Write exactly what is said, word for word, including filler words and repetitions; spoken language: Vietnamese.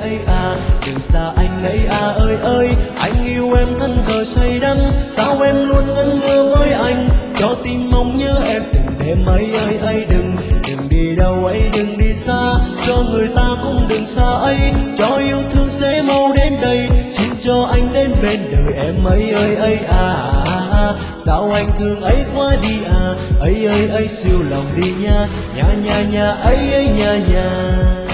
ấy à, đừng xa anh ấy à ơi ơi. Anh yêu em thân thờ say đắm, sao em luôn ngẩn ngơ với anh, cho tim mong nhớ em từng đêm ấy ơi ấy. Đừng đừng đi đâu ấy, đừng đi xa, cho người ta cũng đừng xa ấy, cho yêu thương sẽ mau đến đây, xin cho anh đến bên đời em ấy ơi ấy à. Sao anh thương ấy quá đi à, ấy ấy ấy siêu lòng đi nha, nha nha nha ấy ấy nha nha.